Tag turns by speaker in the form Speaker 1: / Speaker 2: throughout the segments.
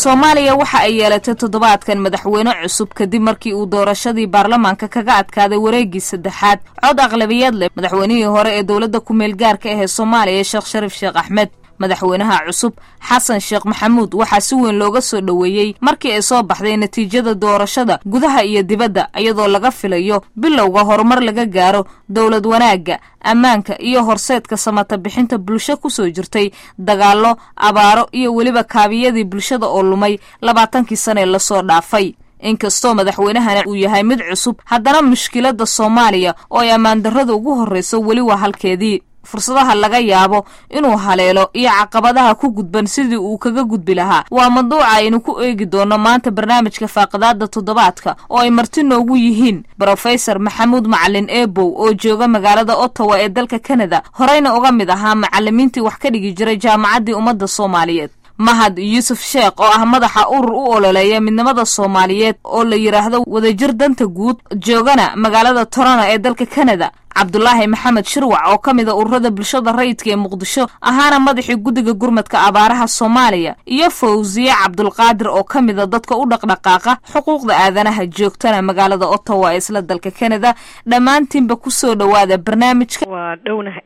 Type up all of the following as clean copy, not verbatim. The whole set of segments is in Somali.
Speaker 1: Soomaaliya waxa ay yeelatay toddobaadkan madaxweyne cusub kadib markii uu doorashadii baarlamaanka kaga adkaaday wareegii saddexaad cod aqlabiyad leh madaxweynihii hore ee dawladda ku meel gaarka ah ee Soomaaliya Sheekh Shariif Sheekh Axmed. madaxweynaha cusub xasan sheekh maxamuud waxaa si weyn looga soo dhaweeyay markii ay soo baxday natiijada doorashada gudaha iyo dibadda iyadoo laga filayo bilowga horumar laga gaaro dawlad wanaagga ammaanka iyo horseedka samata bixinta bulsho ku soo jirtay dagaallo abaaro iyo weliba kaabiyadii bulshada oo lumay 20 sano la soo dhaafay. inkastoo madaxweynahana uu yahay mid cusub haddana mushkiladda Soomaaliya oo ay ammaan darrada ugu horeyso weli waa halkeedii. fursadaha laga yaabo inuu haleelo iyo caqabadaha ku gudban sidii uu kaga gudbi lahaa waa mawduuca aynu ku eegi doono maanta barnaamijka faaqadaada toddobaadka oo ay marti noogu yihiin Professor Maxamuud Macalin Eebow oo jooga magaalada Ottawa ee dalka Canada horeyna uga mid ahaa macallimiintii wax ka dhigi jiray jaamacaddii ummadda Soomaaliyeed. Mahad Yusuf Sheekh oo ah madaxa urur u ololeeya midnimada Soomaaliyeed oo la yiraahdo wadajir danta guud joogana magaalada Toronto ee dalka Canada. Cabdullaahi Maxamed Shirwac oo kamid ah ururada bulshada rayidka ee Muqdisho ahaana madaxii guddiga gurmadka abaaraha Soomaaliya iyo Fawziya Cabdulqaadir oo kamid ah dadka u dhaqdhaqaaqa xuquuqda aadanaha joogtana magaalada Ottawa ee isla dalka Canada. dhammaantiinba ku soo dhawaada barnaamijka
Speaker 2: waa dhownahay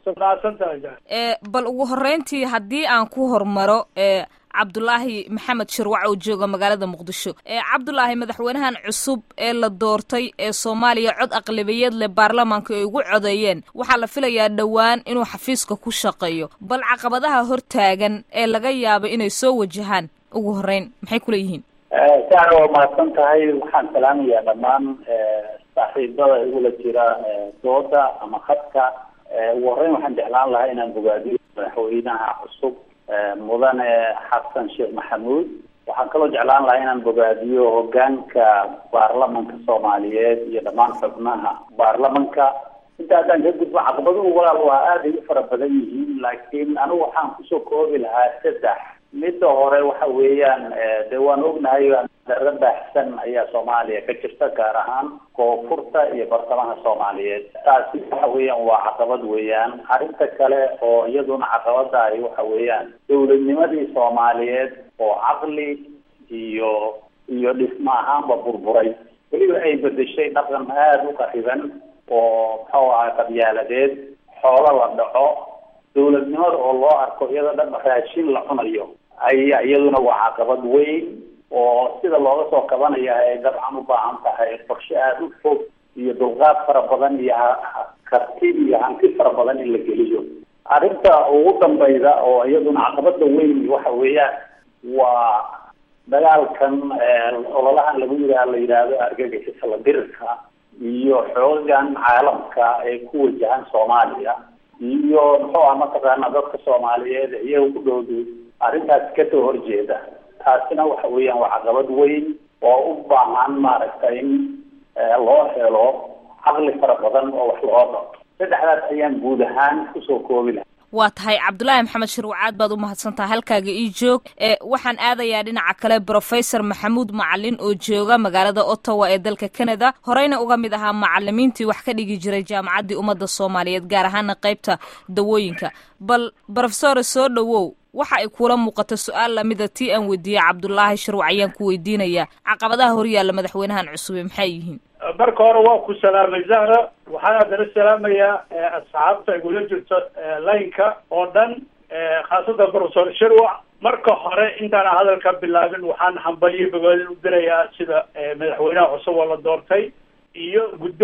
Speaker 1: bal ugu horeyntii haddii aan ku hormaro Cabdullaahi Maxamed Shirwac oo jooga magaalada Muqdisho. Cabdullaahi madaxweynahan cusub ee la doortay ee Soomaaliya cod aqlabiyad leh baarlamaanka ay ugu codeeyeen waxa la filayaa dhawaan inuu xafiiska ku shaqeeyo bal caqabadaha hortaagan ee laga yaabo inay soo wajahaan ugu horeyn maxay kula yihiin
Speaker 3: saar oo maasan tahay waxaan salaamayaa dhammaan saaxiibada igula jira dooda ama khadka ugu horeyn waxaan jeclaan lahaa inaan bogaadiyo madaxweynaha cusub mudane xasan sheekh maxamuud. waxaan kaloo jeclaan lahaa inaan bogaadiyo hogaanka baarlamanka Soomaaliyeed iyo dhammaan xubnaha baarlamanka. inta haddaan ka gudbo caqabaduhu walaal waa aad ay u fara badan yihiin laakiin anigu waxaan kusoo koobi lahaa 3. midda hore waxa weeyaan dee waan ognahay darro baahsan ayaa Soomaaliya ka jirta gaar ahaan koonfurta iyo bartamaha Soomaaliyeed. taasi waxa weeyaan waa caqabad weeyaan. arrinta kale oo iyaduna caqabada ay waxa weeyaan dawladnimadii Soomaaliyeed oo caqli iyo dhismo ahaanba burburay weliba ay bedeshay dhaqan aad u qariban oo muxuu ahaa qabyaaladeed xoolo la dhaco dawladnimada oo loo arko iyada dhan raashin la cunayo ayaa iyaduna waa caqabad weyn oo sida looga soo kabanaya ay dabcan u baahan tahay qorshe aad u fog iyo dulqaad fara badan iyo karti iyo hanti fara badan in la geliyo. arrinta ugu dambayda oo iyaduna caqabada weyn waxa weeyaan waa dagaalkan ololahan la yiraahdo argagixisada la dirka iyo xoogan caalamka ee ku wajahan Soomaaliya iyo muxuu ah mataqaana dadka Soomaaliyeed iyagu ku dhowday arrintaas ka soo horjeeda. taasina waxa weeyaan waa caqabad weyn oo u baahan maaragtay in loo helo caqli fara badan oo wax loo qabto. saddexdaas ayaan guud ahaan kusoo koobi lahaa.
Speaker 1: waa tahay Cabdullaahi Maxamed Shirwac baad u mahadsantahay halkaaga ii joog. waxaan aadayaa dhinaca kale Professor Maxamuud Macalin oo jooga magaalada Ottawa ee dalka Canada horeyna uga mid ahaa macallimiintii wax ka dhigi jiray jaamacaddii ummadda Soomaaliyeed gaar ahaan qaybta dawooyinka. bal Professor soo dhawow waxa ay kula muuqato su'aal la mid ah tii aan weydiiyay Cabdullaahi Shirwac ayaan ku weydiinayaa caqabadaha horyaalla madaxweynahan cusub maxay yihiin.
Speaker 4: marka hore waa ku salaamay Zahra waxaan adana salaamayaa asxaabta igula jirto laynka oo dhan khaasatan Professor Shirwac. marka hore intaan hadalka bilaabin waxaan hambalyo bogaadin u dirayaa sida madaxweynaha cusub oo la doortay iyo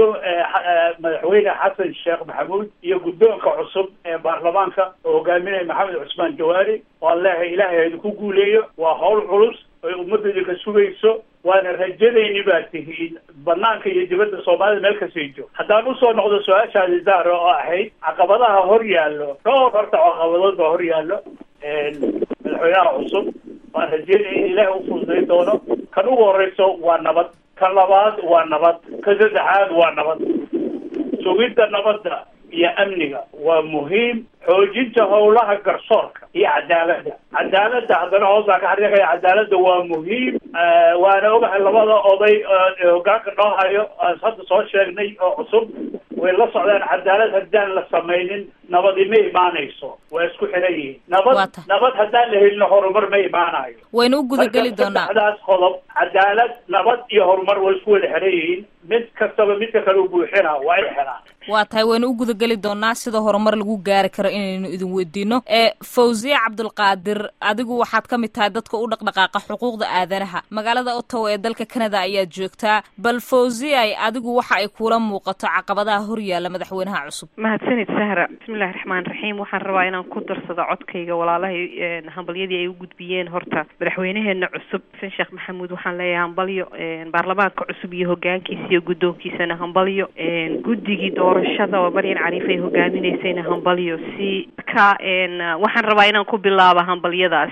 Speaker 4: madaxweyne xasan sheekh maxamuud iyo guddoonka cusub ee baarlamaanka oo hogaaminaya maxamed cusmaan jawaari oo ilaahay ku guuleeyo. waa hawl culus oo ummadda ka sugayso waana rajadayni baa tihiin banaanka iyo dibadda Soomaalida meel ka sii joog. haddaan usoo noqdo su-aashaadi Zahra oo ahayd caqabadaha hor yaallo horta caqabadood baa hor yaallo madaxweynaha cusub waan rajaynaya in ilaahay u fududayn doono. kan ugu horeyso waa nabad, kan labaad waa nabad, kan saddexaad waa nabad. sugidda nabadda iyo amniga waa muhiim. xoojinta howlaha garsoorka iyo cadaaladda haddana hoosaa ka xariiqaya cadaaladda waa muhiim. waana ogahay labada oday hogaanka noo hayo hadda soo sheegnay oo cusub way la socdaan cadaalad haddaan la samaynin nabadi ma imaanayso, waa isku xiran yihiin. nabad haddaan la helin horumar ma imaanayo.
Speaker 1: waynu u gudageli doonaa
Speaker 4: saddexdaas qodob, cadaalad, nabad iyo horumar waa isku wada xiran yihiin. mid kastaba midka kale u buuxina waa inay helaan.
Speaker 1: waa tahay waynu u gudageli doonaa sida horumar lagu gaari karo inaynu idin weydiino. Fawziya Cabdulqaadir, adigu waxaad ka mid tahay dadka u dhaqdhaqaaqa xuquuqda aadanaha. magaalada Ottawa ee dalka Canada ayaad joogtaa. bal Fawziya, adigu waxa ay kula muuqato caqabadaha horyaala madaxweynaha cusub?
Speaker 2: mahadsanid Sahra. bismillaahir rahmaanir rahiim. waxaan rabaa inaan ku darsado codkayga walaalahay hambalyadii ay u gudbiyeen horta madaxweynaheena cusub Sheekh Maxamuud. waxaan leeyahay hambalyo baarlamaanka cusub iyo hoggaankiisa iyo guddoonkiisana hambalyo. guddigii doorashada oo Maryan Cariif ay hogaaminaysayna hambalyo. waxaan rabaa inaan ku bilaabo hambalyadaas.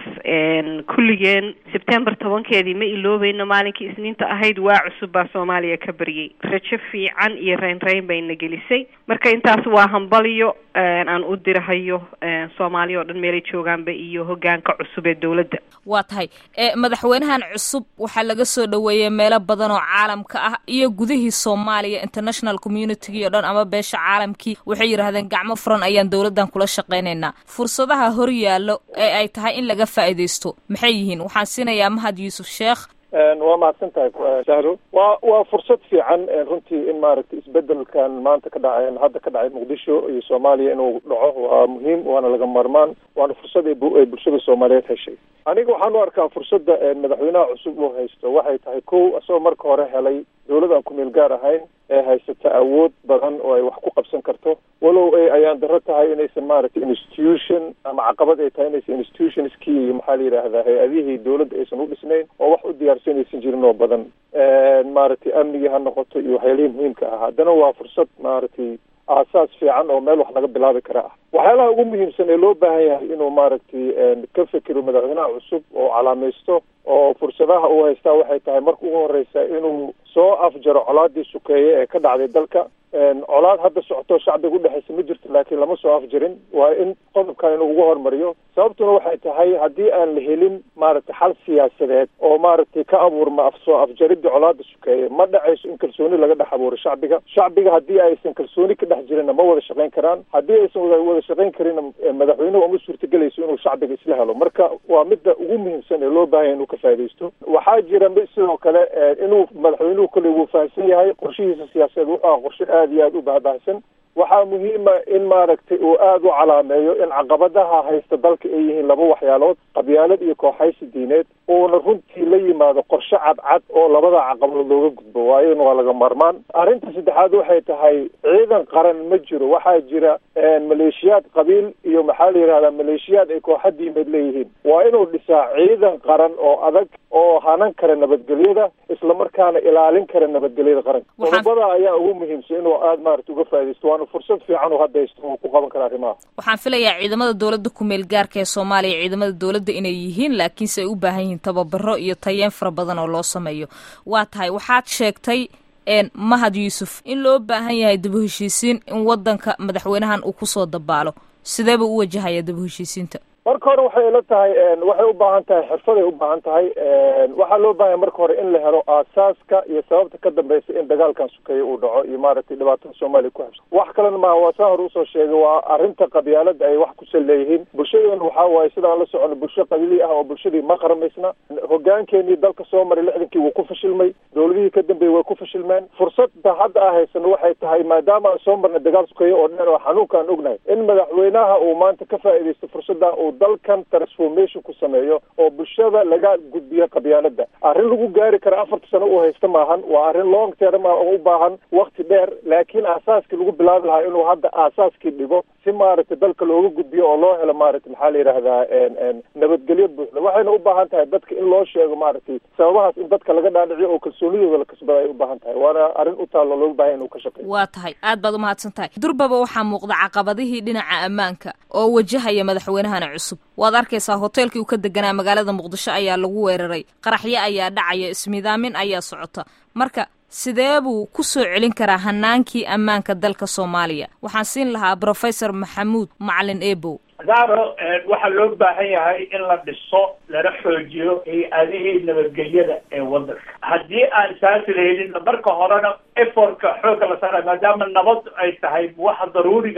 Speaker 2: kulligeen September 10keedii ma iloobayno maalinkii Isniinta ahayd waa cusub baa Soomaaliya ka baryay. rajo fiican iyo reyn bayna gelisay. marka intaas waa hambalyo aan u dirahayo Soomaaliya oo dhan meelay joogaanba iyo hoggaanka cusub ee dawladda.
Speaker 1: waa tahay madaxweynahan cusub waxaa laga soo dhaweeyay meelo badan oo caalamka ah iyo gudihii Soomaaliya international community oo dhan ama beesha caalamkii waxay yiraahdeen gacmo furan ayaan dawladdan kula shaqeynaynaa. fursadaha hor yaalo ee ay tahay in laga faa'iideysto maxay yihiin? waxaan siinayaa Mahad Yuusuf Sheekh.
Speaker 5: waa mahadsantahay Sahro. waa fursad fiican runtii in maaragtay isbedelkan maanta ka dhacay hadda ka dhacay Muqdisho iyo Soomaaliya inuu dhaco waa muhiim, waana laga maarmaan, waana fursad ay bulshada Soomaaliyeed heshay. aniga waxaan u arkaa fursadda madaxweynaha cusub uu haysto waxay tahay kow asagoo marka hore helay dawlad aan ku meel gaar ahayn ee haysata awood badan oo ay wax ku qabsan karto, walow ayaan daro tahay inaysan maaragtay institution ama caqabad ay tahay inaysan institutionskii iyo maxaa la yidhaahdaa hay-adihii dawladda aysan u dhisnayn oo wax u diyaarsanaysan jirin oo badan maaragtay amnigii ha noqoto iyo waxyaalihii muhiimka ah. haddana waa fursad maaragtay aasaas fiican oo meel wax laga bilaabi kara ah. waxyaalaha ugu muhiimsan ee loo baahan yahay inuu maaragtay ka fekero madaxweynaha cusub oo calaamaysto oo fursadaha uu haystaa waxay tahay marka ugu horeysa inuu soo afjaro colaadii sukeeye ee ka dhacday dalka. colaad hadda socoto shacbiga udhexaysa ma jirto, laakiin lama soo afjarin. waa in qodobkan inuu ugu hormariyo. sababtuna waxay tahay haddii aan la helin maaragtay xal siyaasadeed oo maaragtay ka abuurma soo afjaridda colaada sukeeye, ma dhacayso in kalsooni laga dhex abuuro shacbiga haddii aysan kalsooni ka dhex jirinna ma wada shaqayn karaan. haddii aysan wada shaqayn karinna madaxweynuhu uma suurtagelayso inuu shacbiga isla helo. marka waa midda ugu muhiimsan ee loo baahan yahay inuu ka faaidaysto. waxaa jira sidoo kale inuu madaxweynuhu kolley wuu fahamsan yahay qorshihiisa siyaasadeed wuxuu ah qorshe aad iyo aad u baahbaahsan. waxaa muhiima in maaragtay uu aada u calaameeyo in caqabadaha haysta dalka ay yihiin laba waxyaalood, qabyaalad iyo kooxaysi diineed, uuna runtii la yimaado qorshe cadcad oo labada caqabadood looga gudbo. waayo waa laga maarmaan. arrinta saddexaad waxay tahay ciidan qaran ma jiro. waxaa jira maleeshiyaad qabiil iyo maxaa la yidhahdaa maleeshiyaad ay kooxa diimeed leeyihiin. waa inuu dhisaa ciidan qaran oo adag oo hanan kara nabadgelyada islamarkaana ilaalin kara nabadgelyada qaranka. qodobada ayaa ugu muhiimsan inuu aada maaragtay uga faaidaysto. waana fursad fiican oo hadda haysto uu ku qaban kara arrimaha.
Speaker 1: waxaan filayaa ciidamada dawladda ku meel gaarka ee Soomaaliya ciidamada dawladda inay yihiin, laakiinse ay u baahan yihiin tababaro iyo tayeen fara badan oo loo sameeyo. waa tahay waxaad sheegtay Mahad Yuusuf in loo baahan yahay dib u heshiisiin in wadanka madaxweynahan uu kusoo dabaalo. sideeba u wajahaya dib u heshiisiinta?
Speaker 5: marka hore waxay ila tahay waxay u baahan tahay xirfaday u baahan tahay. waxaa loo baahan marka hore in la helo aasaaska iyo sababta ka dambaysa in dagaalkan sukeeye uu dhaco iyo maaragtay dhibaatada Soomaaliya ku habsa. wax kalena maaha, waa saan hore usoo sheegay, waa arrinta qabyaalada ay wax ku saleeyihiin. bulshadeenu waxaa waaye sidaan la socono bulsho qabiili ah oo bulshadii ma qaramaysna. hoggaankeenii dalka soo maray 60kii wuu ku fashilmay, dawladihii ka dambeeyey way ku fashilmeen. fursadda hadda aan haysano waxay tahay maadaama aan soo marnay dagaal sukeeye oo dhan oo xanuunka aan ognahay in madaxweynaha uu maanta ka faa'iidaysto fursadda uu dalkan transformation ku sameeyo oo bulshada laga gudbiyo qabyaalada. arrin lagu gaari kara 4 sano uu haysto maahan, waa arrin long term oo u baahan waqti dheer, laakiin aasaaskii lagu bilaabi lahaa inuu hadda aasaaskii dhigo si maaragtay dalka looga gudbiyo oo loo helo maaragtay maxaa la yidhaahdaa nabadgelyo buuxda. waxayna u baahan tahay dadka in loo sheego maaragtay sababahaas in dadka laga dhaadhiciyo oo kalsoonidooda la kasbada ay u baahan tahay. waana arrin u taalo looga baahan inuu ka shaqeeyo.
Speaker 1: waa tahay aad baad umahadsan tahay. durbaba waxaa muuqda caqabadihii dhinaca ammaanka oo wajahaya madaxweynahana cusub. waad arkaysaa hoteelkii uu ka deganaa magaalada Muqdisho ayaa lagu weeraray, qaraxyo ayaa dhacaya, ismiidaamin ayaa socota. marka sidee buu ku soo celin karaa hanaankii ammaanka dalka Soomaaliya? waxaan siin lahaa Professor Maxamuud Macalin Eebow.
Speaker 4: Daaro waxaa loo baahan yahay in la dhiso lana xoojiyo hay-adihii nabadgelyada ee wadanka. haddii aan saasi helin marka horena effortka xoogga la saaray maadaama nabad ay tahay waxa daruuriga ah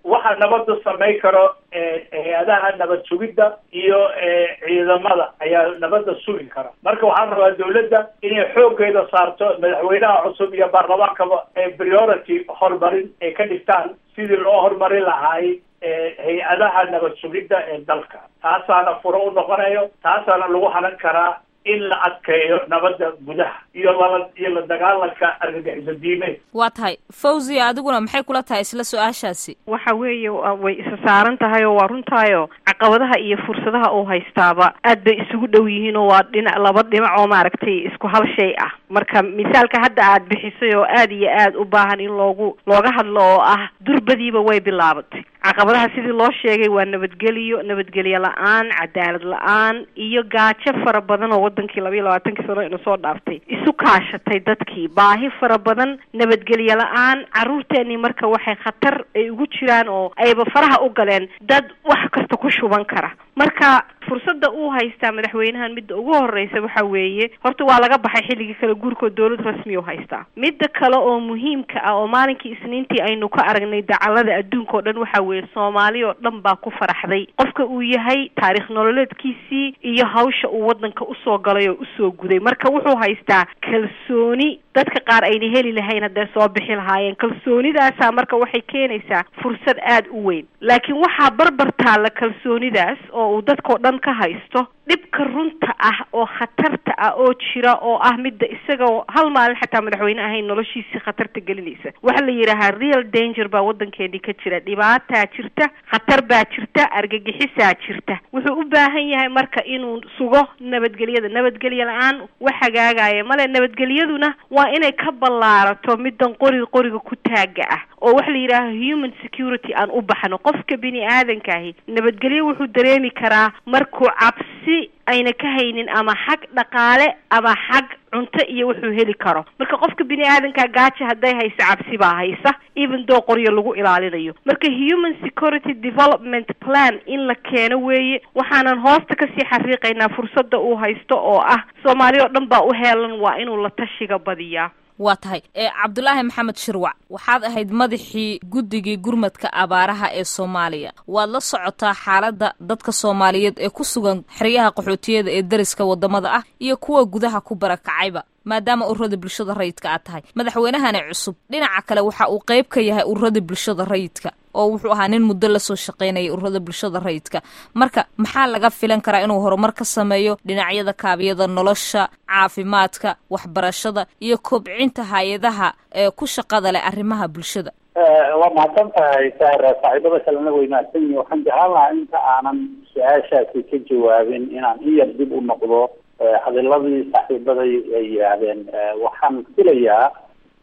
Speaker 4: waxa nabadda samayn karo hay-adaha nabad sugidda iyo ciidamada ayaa nabadda sugi kara. marka waxaan rabaa dawladda inay xooggeeda saarto madaxweynaha cusub iyo baarlamaankaba priority horumarin ay ka dhigtaan sidii loo horumarin lahaay hay-adaha nabad sugidda ee dalka. taasaana furo u noqonayo, taasaana lagu hanan karaa in la adkeeyo nabadda gudaha iyo la dagaalanka argagixisa diimeed.
Speaker 1: waa tahay Fawziya, adiguna maxay kula tahay isla su-aashaasi?
Speaker 2: waxa weeye way isa saaran tahay oo waa runtaayo caqabadaha iyo fursadaha uu haystaaba aad bay isugu dhow yihiin oo waa laba dhinac oo maaragtay isku hal shay ah. marka misaalka hadda aad bixisay oo aad iyo aad u baahan in looga hadlo oo ah durbadiiba way bilaabatay. caqabadaha sidii loo sheegay waa nabadgelyo la-aan, cadaalad la-aan iyo gaajo fara badan oo wadankii 22 sano ina soo dhaaftay isu kaashatay dadkii. baahi fara badan, nabadgelyo la-aan, caruurteennii marka waxay khatar ay ugu jiraan oo ayba faraha u galeen dad wax kasta ku shuban kara. marka fursadda uu haystaa madaxweynahan midda ugu horeysa waxa weeye horta waa laga baxay xilligii kala guurka dawlad rasmi u haystaa. midda kale oo muhiimka ah oo maalinkii isniintii aynu ka aragnay dacalada adduunka oo dhan waxa weeye Soomaaliya oo dhan baa ku faraxday qofka uu yahay, taariikh nololeedkiisii iyo hawsha uu wadanka u soo galay oo u soo guday. marka wuxuu haystaa kalsooni dadka qaar ayna heli lahayn hadday soo bixi lahaayeen. kalsoonidaasaa marka waxay keenaysaa fursad aad u weyn. laakiin waxaa barbar taalla kalsoonidaas oo uu dadkao dhan ka haysto dhibka runta ah oo khatarta ah oo jira oo ah midda isagoo hal maalin xataa madaxweyne ahayn noloshiisii khatarta gelinaysa. waxaa la yidhaahaa real danger baa waddankeedii ka jira, dhibaataa jirta, khatar baa jirta, argagixisaa jirta. wuxuu u baahan yahay marka inuu sugo nabadgelyada. nabadgelyo la-aan wax hagaagaya male. nabadgelyaduna waa inay ka ballaarato middan qoriga ku taaga ah oo waxa la yidhaaha human security aan u baxno. qofka bini aadankaahi nabadgelyo wuxuu dareemi karaa markuu cabsi ayna ka haynin ama xag dhaqaale ama xag cunto iyo wuxuu heli karo. marka qofka bini aadanka gaajo hadday hayso cabsi baa haysa even though qoryo lagu ilaalinayo. marka human security development plan in la keeno weeye. waxaanan hoosta kasii xaqiiqaynaa fursadda uu haysto oo ah Soomaaliya oo dhan baa u heelan waa inuu la tashiga badiyaa.
Speaker 1: waa tahay Cabdulaahi Maxamed Shirwac, waxaad ahayd madaxii guddigii gurmadka abaaraha ee Soomaaliya. waad la socotaa xaaladda dadka Soomaaliyeed ee ku sugan xeryaha qaxootiyada ee dariska wadamada ah iyo kuwa gudaha ku barakacayba, maadaama ururada bulshada rayidka aad tahay. madaxweynahani cusub dhinaca kale waxa uu qayb ka yahay ururada bulshada rayidka oo wuxuu ahaa nin muddo la soo shaqaynayay ururada bulshada rayidka. marka maxaa laga filan karaa inuu horumar ka sameeyo dhinacyada kaabiyada nolosha, caafimaadka, waxbarashada iyo kobcinta hay-adaha ku shaqada leh arrimaha bulshada?
Speaker 3: waa mahadsan tahay Sahra. saaxiibada kalena way mahadsan yihiin. waxaan jeclaan lahaa inta aanan su-aashaasi ka jawaabin inaan in yar dib u noqdo hadaladii saaxiibaday ay yidhaahdeen. waxaan filayaa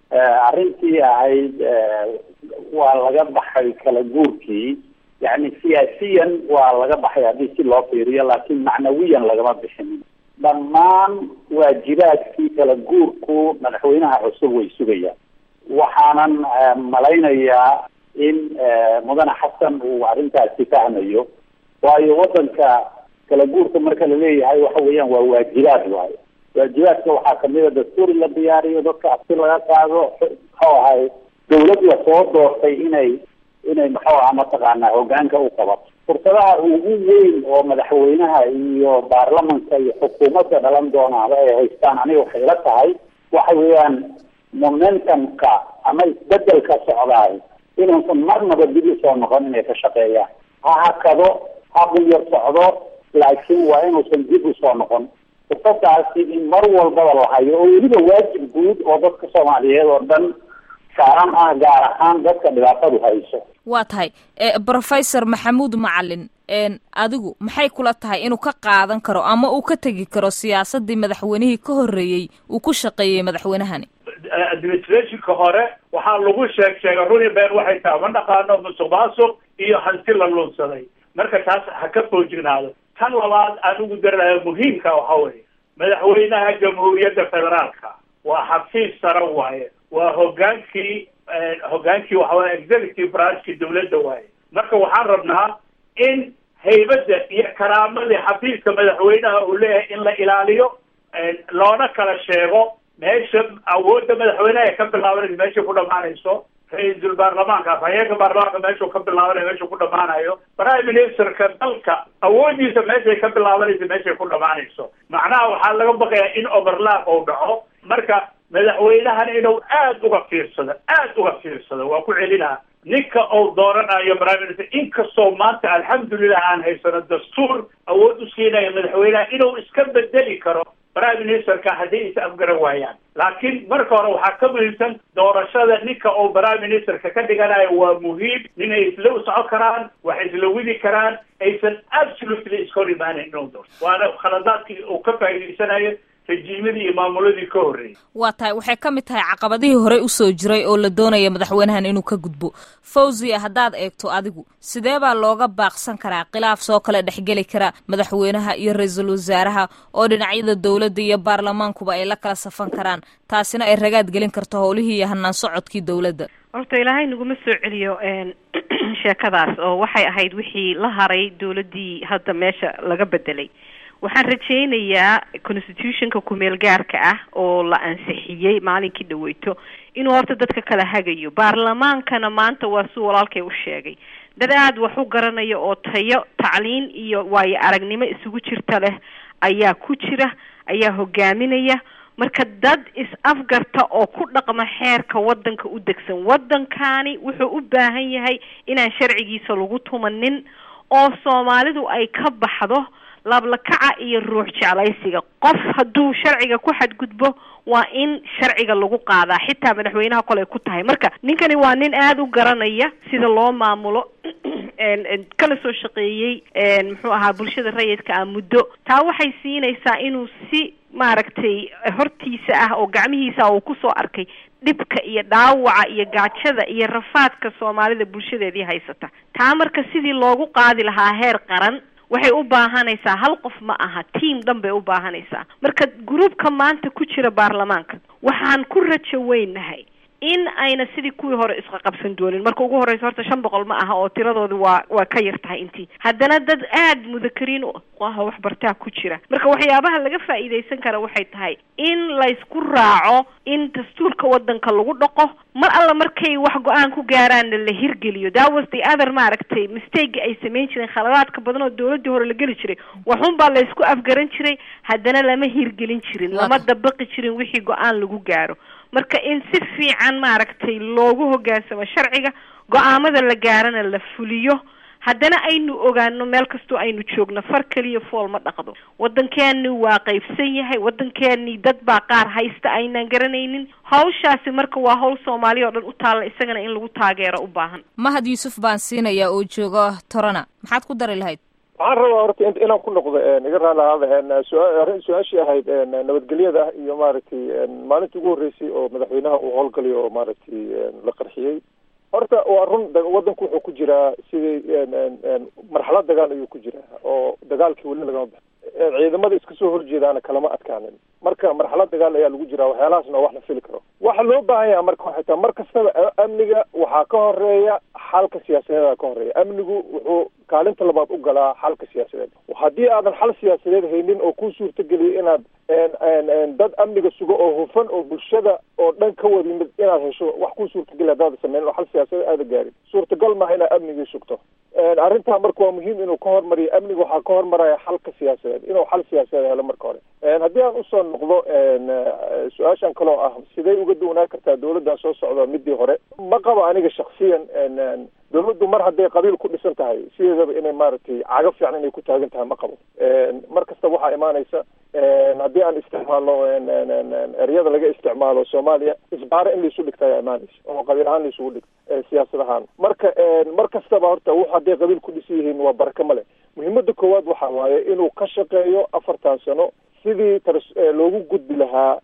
Speaker 3: arrintii ahayd waa laga baxay kala guurkii, yani siyaasiyan waa laga baxay haddii si loo fiiriyo, laakiin macnawiyan lagama bixinin. dhammaan waajibaadkii kala guurku madaxweynaha cusub way sugayaan. waxaanan malaynayaa in mudane xasan uu arrintaasi fahmayo, waayo wadanka kala guurka marka la leeyahay waxa weeyaan waa waajibaad waayo. waajibaadka waxaa kamid a dastuur la diyaariyo, dadka abti laga qaado, muxuu ahay dawlad la soo doortay inay muxuu aha mataqaanaa hogaanka u qabato. fursadaha ugu weyn oo madaxweynaha iyo baarlamanka iyo xukuumadda dhalan doonaaba ay haystaan aniga waxay la tahay waxa weeyaan momentumka ama isbedelka socdaay inuusan marnaba dib usoo noqon inay ka shaqeeyaan. ha hakado, ha bulyar socdo, laakiin waa inuusan dib usoo noqon. fursadaasi in mar walbaba la hayo oo weliba waajib guud oo dadka Soomaaliyeed oo dhan saaran ah, gaar ahaan dadka dhibaatadu hayso.
Speaker 1: waa tahay Professor Maxamuud Macalin, adigu maxay kula tahay inuu ka qaadan karo ama uu ka tegi karo siyaasadii madaxweynihii ka horeeyay uu ku shaqeeyay madaxweynahani?
Speaker 4: administrationka hore waxaa lagu sheegay runii been waxay tahay ma dhaqaano musuqmaasuq iyo hanti la lunsaday. marka taas ha ka foojignaado. tan labaad aan ugu daraayo muhiimka waxa weeye madaxweynaha jamhuuriyadda federaalka waa xafiis sare waaye, waa hogaankii waxa weeye executive branchki dawladda waaye. marka waxaan rabnaa in haybadda iyo karaamadii xafiiska madaxweynaha uu leeyahay in la ilaaliyo, loona kala sheego meesha awoodda madaxweynaha ka bilaabanayso meesha ku dhamaanayso ra-iisul baarlamaanka afhayeenka baarlamaanka meeshuu ka bilaabanayo meeshuu ku dhamaanayo prime ministerka dalka awoodiisa meeshay ka bilaabanayso meeshay ku dhamaanayso. macnaha waxaa laga baqayaa in overlap uu dhaco. marka madaxweynahan inuu aad uga fiirsado waa ku celinaha ninka uu dooranayo prime minister, inkastoo maanta alxamdulilah aan haysano dastuur awood u siinaya madaxweynaha inuu iska bedeli karo prime ministerka haddii is afgaran waayaan. laakiin marka hore waxaa ka muhiimsan doorashada ninka uu prime ministerka ka dhiganayo waa muhiim. nin ay isla u socon karaan, wax isla widi karaan, aysan absolutely iska hor imaanin inuu doorto. waana khaladaadkii uu ka faa'iidaysanayo rajiimadii iyo maamuladii ka horreeyay.
Speaker 1: waa tahay waxay ka mid tahay caqabadihii horey usoo jiray oo la doonaya madaxweynahan inuu ka gudbo. Fawziya, haddaad eegto adigu sidee baa looga baaqsan karaa khilaaf soo kale dhexgeli kara madaxweynaha iyo ra-iisul wasaaraha oo dhinacyada dowladda iyo baarlamaankuba ay la kala safan karaan, taasina ay ragaad gelin karto howlihii iyo hanaan socodkii dowladda?
Speaker 2: horta ilaahay naguma soo celiyo sheekadaas oo waxay ahayd wixii la haray dowladdii hadda meesha laga bedelay. waxaan rajaynayaa constitutionka kumeel gaarka ah oo la ansixiyey maalinkii dhaweyto inuu horta dadka kala hagayo. baarlamaankana maanta waa si walaalkay u sheegay dad aad wax u garanaya oo tayo tacliin iyo waayo aragnimo isugu jirta leh ayaa ku jira, ayaa hogaaminaya. marka dad is-afgarta oo ku dhaqma xeerka wadanka u degsan. wadankani wuxuu u baahan yahay inaan sharcigiisa lagu tumanin oo Soomaalidu ay ka baxdo lablakaca iyo ruux jeclaysiga. qof hadduu sharciga ku xadgudbo waa in sharciga lagu qaadaa, xitaa madaxweynaha kale ku tahay. marka ninkani waa nin aad u garanaya sida loo maamulo kala soo shaqeeyey muxuu ahaa bulshada rayidka ah muddo. taa waxay siinaysaa inuu si maaragtay hortiisa ah oo gacmihiisa uu ku soo arkay dhibka iyo dhaawaca iyo gaajada iyo rafaadka Soomaalida bulshadeedii haysata. taa marka sidii loogu qaadi lahaa heer qaran waxay u baahanaysaa hal qof ma aha, team dhan bay u baahanaysaa. marka groupka maanta ku jira baarlamaanka waxaan ku rajo weynahay in ayna sidii kuwii hore isqa qabsan doonin. marka ugu horeysa horta 500 ma aha oo tiradooda waa ka yar tahay intii. haddana dad aad mudakariin wax bartaa ku jira. marka waxyaabaha laga faa'iideysan kara waxay tahay in la isku raaco in dastuurka wadanka lagu dhaqo mar alla markay wax go'aan ku gaaraan la hirgeliyo. that was the other maaragtay mistake ay sameyn jireen, khaladaadka badan oo dawladii hore la geli jiray. waxun baa la isku afgaran jiray haddana lama hirgelin jirin, lama dabaqi jirin wixii go'aan lagu gaaro. marka in si fiican maaragtay loogu hogaansamo sharciga, go'aamada la gaarana la fuliyo, haddana aynu ogaano meel kastoo aynu joogno far kaliya fool ma dhaqdo. wadankeeni waa qaybsan yahay, wadankeeni dad baa qaar haysta aynaan garanaynin. hawshaasi marka waa hawl Soomaali oo dhan u taalla, isagana in lagu taageero u baahan.
Speaker 1: Mahad Yuusuf baan siinaya oo jooga Torana, maxaad ku dari lahayd?
Speaker 5: waxaan rabaa horta inaan ku noqdo iga raalaada su-aashii ahayd nabadgelyada iyo maaragtay maalintii ugu horreysay oo madaxweynaha uu howlgaliyo oo maaragtay la qarxiyey. horta waa run wadanku wuxuu ku jiraa sidii marxalad dagaal ayuu ku jiraa oo dagaalkii weli lagama baxo. ciidamada iska soo horjeedaana kalama adkaanin. marka marxalad dagaal ayaa lagu jiraa, waxyaalahaasna wax la fili karo. waxa loo baahan yahay marka waxay tahay mar kastaba amniga waxaa ka horeeya xalka siyaasadeeda ka horeeya. amnigu wuxuu kaalinta labaad u galaa xalka siyaasadeed. haddii aadan xal siyaasadeed haynin oo ku suurtageliyo inaad dad amniga sugo oo hufan oo bulshada oo dhan ka wada yimid inaad hesho, wax ku suurtageli haddaad sameyn oo xal siyaasadeed aada gaarin, suurtagal maaha inaad amnigii sugto. arrintaa marka waa muhiim inuu ka hormariyo. amniga waxaa ka hormaraya xalka siyaasadeed, inuu xal siyaasadeed helo marka hore. haddii aan usoo noqdo su-aashan kaloo ah sidee uga duwanaan kartaa dawladdan soo socda midii hore, ma qabo aniga shaksiyan dawladdu mar hadday qabiil ku dhisan tahay sideedaba inay maaragtay caga fiican inay ku taagan tahay ma qabo. mar kasta waxaa imaanaysa haddii aan isticmaalno eryada laga isticmaalo Soomaaliya isbaare in laisu dhigta ayaa imaanaysa oo qabiil ahaan laisugu dhigto siyaasad ahaan. marka mar kastaba horta wax hadday qabiil ku dhisan yihiin waa baraka male. muhiimada koowaad waxaa waaye inuu ka shaqeeyo 4 sano sidii loogu gudbi lahaa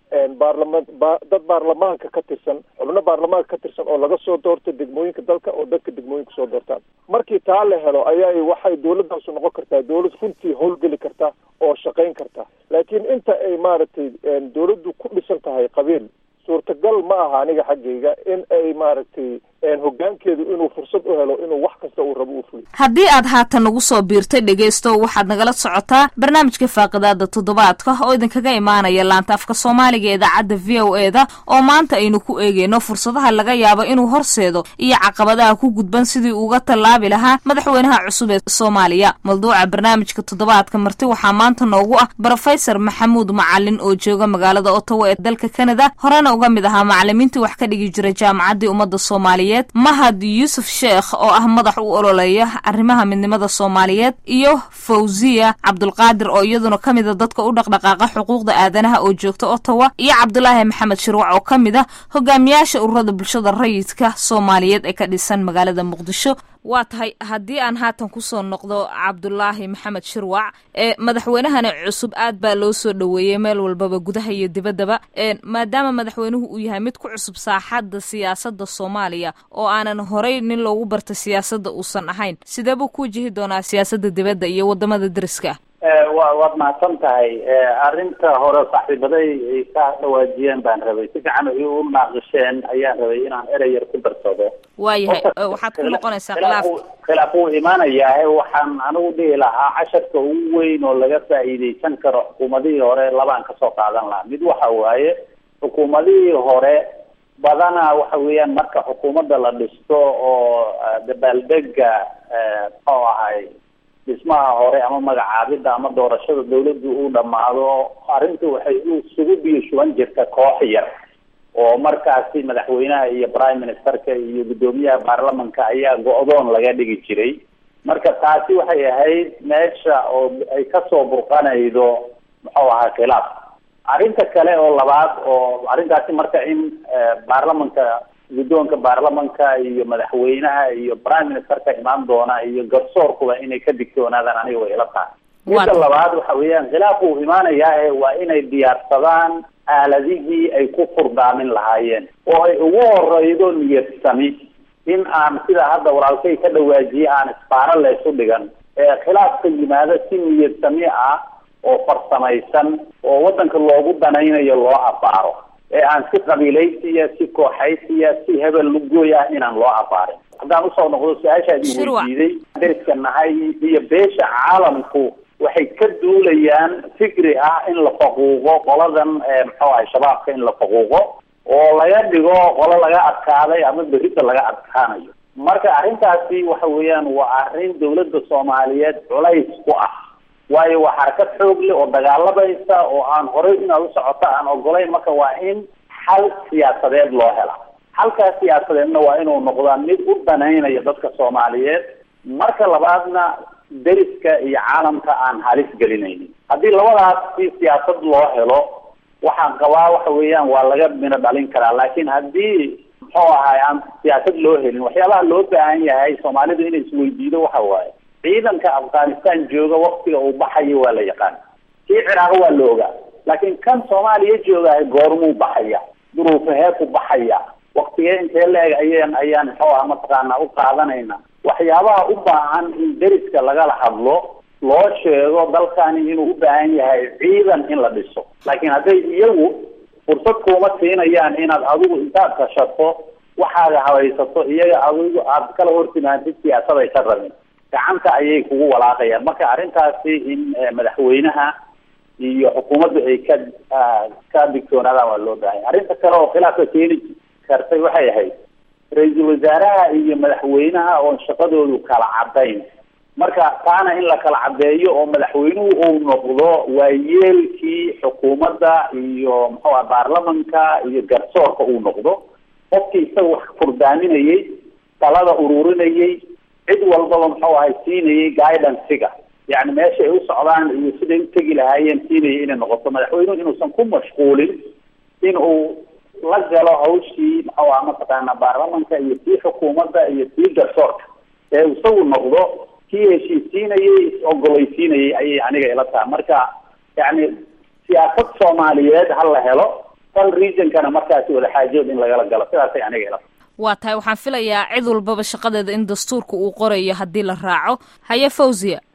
Speaker 5: dad baarlamaanka ka tirsan, xubno baarlamaanka ka tirsan oo laga soo doorto degmooyinka dalka oo dadka degmooyinka soo doortaan. markii taa la helo ayay waxay dawladaasu noqon kartaa dawlad runtii howlgeli karta oo shaqayn karta. laakiin inta ay maaragtay dawladdu ku dhisan tahay qabiil, suurtagal ma aha aniga xaggayga in ay maaragtay hoggaankeedu inuu fursad u helo inuu wax kasta uu rabo u fuliyo.
Speaker 1: haddii aad haatan nagu soo biirtay dhegaysto waxaad nagala socotaa barnaamijka faaqidaada toddobaadka oo idinkaga imaanaya laanta afka soomaaliga ee idaacadda v o eda oo maanta aynu ku eegeyno fursadaha laga yaabo inuu horseedo iyo caqabadaha ku gudban sidii uga tallaabi lahaa madaxweynaha cusub ee soomaaliya. mawduuca barnaamijka toddobaadka marti waxaa maanta noogu ah brofesor maxamuud macalin oo jooga magaalada Ottawa ee dalka Canada, horena uga mid ahaa macallimiintii wax ka dhigi jiray jaamacaddii ummadda Soomaaliyeed, Mahad Yuusuf Sheekh oo ah madax u ololeeya arrimaha midnimada Soomaaliyeed, iyo Fawziya Cabdulqaadir oo iyaduna ka mid ah dadka u dhaqdhaqaaqa xuquuqda aadanaha oo joogta Ottawa, iyo Cabdulaahi Maxamed Shirwac oo ka mid ah hogaamiyaasha ururada bulshada rayidka Soomaaliyeed ee ka dhisan magaalada Muqdisho. waa tahay haddii aan haatan kusoo noqdo Cabdulaahi Maxamed Shirwac, madaxweynahani cusub aad baa loo soo dhaweeyey meel walbaba gudaha iyo dibaddaba, maadaama madaxweynuhu uu yahay mid ku cusub saaxadda siyaasadda Soomaaliya oo aanan horey nin loogu bartay siyaasadda uusan ahayn, sidee buu ku wajihi doonaa siyaasadda dibadda iyo wadamada deriska?
Speaker 3: waad mahadsan tahay. arrinta hore saaxiibaday ay ka dhawaajiyeen baan rabay, si fiican ay u naaqisheen ayaan rabay inaan erey yar ku darsado.
Speaker 1: waayahay waxaad ku noqonaysaa
Speaker 3: khilaaf wuu imaanayaa. waxaan anigu dhihi lahaa casharka ugu weyn oo laga faa'iidaysan karo xukuumadihii hore labaan kasoo qaadan lahaa. mid waxa waaye xukuumadihii hore badanaa waxa weeyaan marka xukuumadda la dhisto oo dabaaldega muxuu ahay dhismaha hore ama magacaabida ama doorashada dawladdu uu dhamaado, arrintu waxay isugu biyo shuban jirta koox yar oo markaasi madaxweynaha iyo prime ministerka iyo guddoomiyaha baarlamanka ayaa go-doon laga dhigi jiray. marka taasi waxay ahayd meesha oo ay kasoo burqanaydo muxuu ahaa khilaaf. arrinta kale oo labaad oo arrintaasi marka in baarlamanka guddoonka baarlamanka iyo madaxweynaha iyo prime ministerka imaan doona iyo garsoorkuba inay ka digtoonaadaan aniga way ila tahay. midda labaad waxa weeyaan khilaaf uu imaanayaa waa inay diyaarsadaan aaladihii ay ku furdaamin lahaayeen oo ay ugu horeydo niyad sami, in aan sida hadda walaalkay ka dhawaajiyey aan isbaaro laysu dhigan, khilaafka yimaado si niyad sami ah oo farsamaysan oo wadanka loogu danaynayo loo abaaro, aan si qabiilaysiya si kooxaysiya si hebel lugooy ah inaan loo abaarin. haddaan usoo noqdo su-aashaad i weydiiday, deriska nahay iyo beesha caalamku waxay ka duulayaan fikri ah in la faquuqo qoladan muxuu ahay shabaabka, in la faquuqo oo laga dhigo qolo laga adkaaday ama berrita laga adkaanayo. marka arrintaasi waxa weeyaan waa arrin dawladda Soomaaliyeed culays ku ah, waayo waa xarakad xoog leh oo dagaalamaysa oo aan horey inaad u socoto aan ogolayn. marka waa in xal siyaasadeed loo hela. xalkaas siyaasadeedna waa inuu noqdaa mid u danaynaya dadka Soomaaliyeed, marka labaadna deriska iyo caalamka aan halis gelinaynin. haddii labadaas si siyaasad loo helo waxaan qabaa waxa weeyaan waa laga mino dhalin karaa. laakiin haddii muxuu ahay aan siyaasad loo helin, waxyaabaha loo baahan yahay Soomaalidu inay isweydiido waxa waaye ciidanka Afghanistan jooga waqtiga uu baxayo waa la yaqaan, kii Ciraaq waa la ogaa, laakiin kan Soomaaliya joogahay goormuu baxaya, duruufahee ku baxaya, waqtigee intee la-eg ayaan muxuu aha mataqaanaa u qaadanayna. waxyaabaha u baahan in deriska lagala hadlo, loo sheego dalkani inuu u baahan yahay ciidan in la dhiso. laakiin hadday iyagu fursad kuuma siinayaan inaad adigu intaad tashato waxaaga habaysato, iyaga adigu aad kala hortimaantid siyaasad ay ka rabin, gacanta ayay kugu walaaqayaan. marka arrintaasi in madaxweynaha iyo xukuumaddu ay ka digtoonaadaan waa loo baahay. arrinta kale oo khilaafka keeni kartay waxay ahayd ra-iisul wasaaraha iyo madaxweynaha oon shaqadoodu kala cadayn. marka taana in la kala cadeeyo oo madaxweynuhu uu noqdo waayeelkii xukuumadda iyo muxuu ah baarlamanka iyo garsoorka uu noqdo, qofkii isaga wax furdaaminayay, talada ururinayay, cid walbaba muxuu ahay siinayay guidance-ga, yani meesha ay u socdaan iyo siday u tegi lahaayeen siinayay inay noqoto. madaxweynuhu inuusan ku mashquulin in uu la galo hawshii muxuu ah mataqaana baarlamanka iyo tii xukuumadda iyo tii garsoorka, ee isagu noqdo kii heshiisiinayay, is-ogolaysiinayay ayay aniga ila tahay. marka yani siyaasad Soomaaliyeed ha la helo, tan regionkana markaasi wadaxaajood in lagala galo, sidaasay aniga ila tahay.
Speaker 1: waa tahay waxaan filayaa cid walbaba shaqadeeda in dastuurka uu qorayo haddii la raaco. haye Fawziya.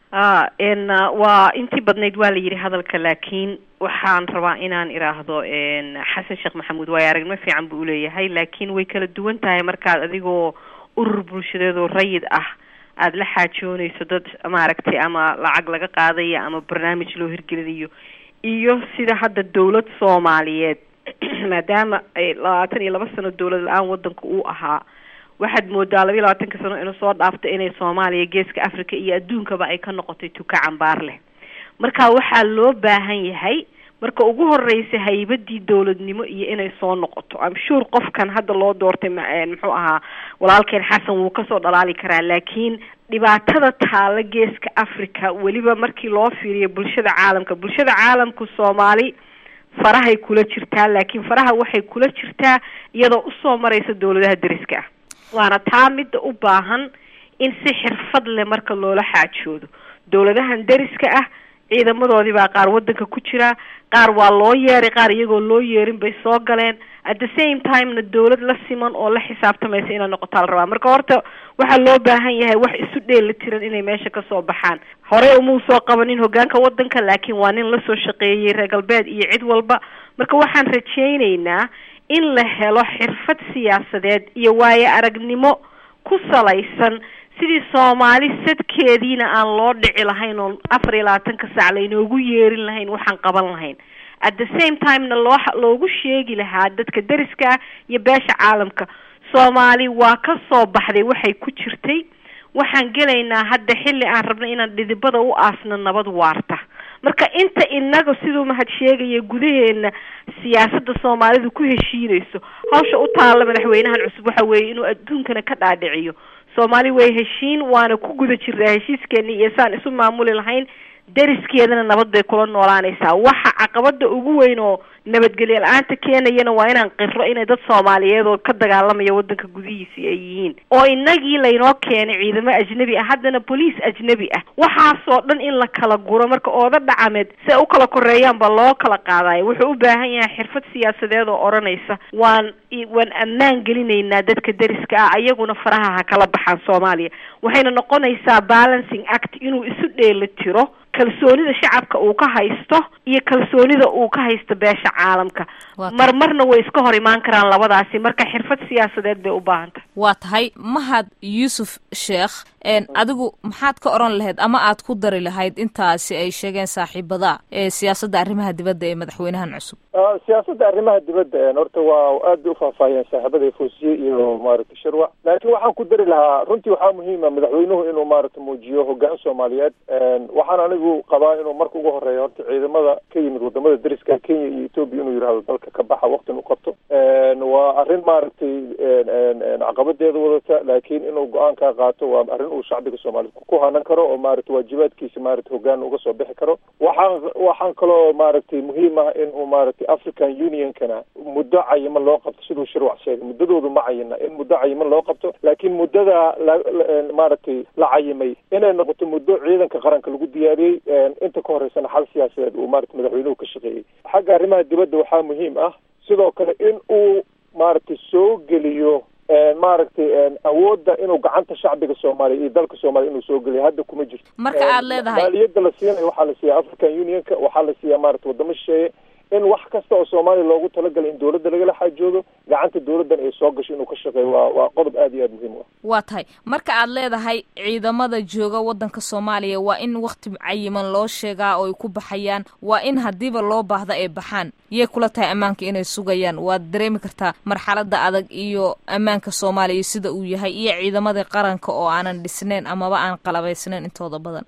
Speaker 2: waa intii badnayd waa la yidhi hadalka, laakiin waxaan rabaa inaan iraahdo xasan sheekh maxamuud waayo aragnimo fiican buu uleeyahay, laakiin way kala duwan tahay markaad adigoo urur bulshadeed oo rayid ah aada la xaajoonayso dad maaragtay ama lacag laga qaadaya ama barnaamij loo hirgelinayo, iyo sida hadda dawlad soomaaliyeed maadaama ay 22 sano dawlad la-aan wadanka uu ahaa, waxaad moodaa 22 sano inuu soo dhaaftay inay Soomaaliya geeska Afrika iyo adduunkaba ay ka noqotay tuka cambaar leh. marka waxaa loo baahan yahay marka ugu horeysa haybadii dawladnimo iyo inay soo noqoto. I'm sure qofkan hadda loo doortay muxuu ahaa walaalkeen xasan wuu ka soo dhalaali karaa, laakiin dhibaatada taala geeska Afrika waliba markii loo fiiriyo bulshada caalamku Soomaali farahay kula jirtaa, laakiin faraha waxay kula jirtaa iyadoo u soo maraysa dawladaha dariska ah. waana taa mid u baahan in si xirfad leh marka loola xaajoodo. dawladahan dariska ah ciidamadoodii baa qaar wadanka ku jira, qaar waa loo yeeray, qaar iyagoo loo yeerin bay soo galeen. at the same time na dawlad la siman oo la xisaabtamaysa inay noqotaa la rabaa. marka horta waxaa loo baahan yahay wax isu dheeli tiran inay meesha ka soo baxaan. hore uma soo qabanin hogaanka wadanka, laakiin waa nin la soo shaqeeyay reer galbeed iyo cid walba. marka waxaan rajaynaynaa in la helo xirfad siyaasadeed iyo waayo aragnimo ku salaysan sidii Soomaali sadkeediina aan loo dhici lahayn oo 24 saac la inoogu yeerin lahayn waxaan qaban lahayn. at the same time na loogu sheegi lahaa dadka dariska iyo beesha caalamka Soomaali waa ka soo baxday waxay ku jirtay. waxaan gelaynaa hadda xilli aan rabno inaan dhidibada u aasno nabad waarta. marka inta inaga sidoo mahad sheegaya gudaheena siyaasadda Soomaalidu ku heshiinayso, hawsha u taala madaxweynahan cusub waxa weeye inuu adduunkana ka dhaadhiciyo Soomaali way heshiin, waana ku guda jiraa heshiiskeena iyo saan isu maamuli lahayn, dariskeedana nabad bay kula noolaanaysaa. waxa caqabada ugu weyn oo nabadgelyo la'aanta keenayana waa inaan qirro inay dad Soomaaliyeed oo ka dagaalamaya wadanka gudihiisa ay yihiin, oo inagii laynoo keenay ciidamo ajnabi ah, haddana police ajnabi ah. waxaasoo dhan in la kala guro marka ooda dhacameed si u kala koreeyaan ba loo kala qaadayo. wuxuu u baahan yahay xirfad siyaasadeed oo oranaysa waan ammaan gelinaynaa dadka dariska ah, ayaguna faraha ha kala baxaan Soomaaliya. waxayna noqonaysaa balancing act inuu isu dheeli tiro kalsoonida shacabka uu ka haysto iyo kalsoonida uu ka haysto beesha caalamka. marmarna way iska hor imaan karaan labadaasi, marka xirfad siyaasadeed bay u baahan tahay.
Speaker 1: waa tahay Mahad Yuusuf Sheekh, adigu maxaad ka oran lahayd ama aad ku dari lahayd intaasi ay sheegeen saaxiibada siyaasadda arrimaha dibadda ee madaxweynahan cusub?
Speaker 5: siyaasadda arrimaha dibadda horta waa aad u faahfaahiyeen saaxiibada Foosiye iyo maaragtay Sharwac, laakiin waxaan ku dari lahaa runtii waxaa muhiim ah madaxweynuhu inuu maaragtay muujiyo hoggaan Soomaaliyeed. waxaan anigu qabaa inuu marka ugu horeeyo horta ciidamada ka yimid wadamada dariska Kenya iyo Ethiopia inuu yiraahdo dalka ka baxa waqti uu qabto. waa arrin maaragtay caqabadeeda wadata, laakiin inuu go'aan ka qaato waa arrin uu shacbiga Soomaaliyeed ku hanan karo oo maaragtay waajibaadkiisa maaragtay hoggaan uga soo bixi karo. waxaan kaloo maaragtay muhiim ah in uu maaragtay African Union kana muddo cayiman loo qabto sidoo Sharwac sheegay. muddadoodu ma cayina in muddo cayiman loo qabto, laakiin muddada maaragtay la cayimay inay noqoto muddo ciidanka qaranka lagu diyaariyay inta ka horeysana xal siyaasadeed uu maaragtay madaxweynuhu ka shaqeeyay. xagga arrimaha dibadda waxaa muhiim ah sidoo kale in uu maaragtay soo geliyo maaragtay awoodda inuu gacanta shacbiga Soomaaliya iyo dalka Soomaaliya inuu soo geliyo hadda kuma jirto.
Speaker 1: marka aad leedahay
Speaker 5: maaliyadda la siinayo waxaa la siiyaa African Unionka, waxaa la siiyaa maaragtay wadamo shisheeye in wax kasta oo Soomaaliya loogu talagalay in dawladda lagala xaajoodo gacanta dawladdan ay soo gasho inuu ka shaqeeyo waa qodob aad iyo aad muhiim u ah.
Speaker 1: waa tahay marka aad leedahay ciidamada jooga wadanka Soomaaliya waa in waqti cayiman loo sheegaa oo ay ku baxayaan, waa in hadiiba loo baahdo ay baxaan. yee kula tahay ammaanka inay sugayaan? waad dareemi kartaa marxaladda adag iyo ammaanka Soomaaliya sida uu yahay iyo ciidamada qaranka oo aanan dhisnayn amaba aan qalabaysnayn intooda badan.